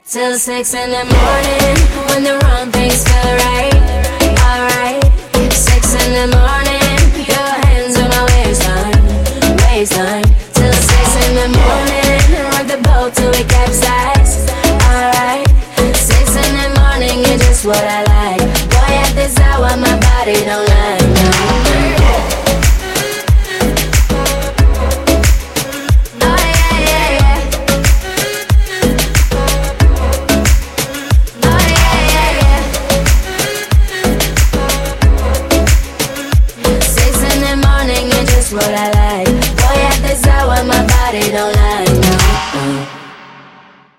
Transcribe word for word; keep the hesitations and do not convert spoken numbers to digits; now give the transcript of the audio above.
Till six in the morning, when the wrong things feel right. Alright, six in the morning.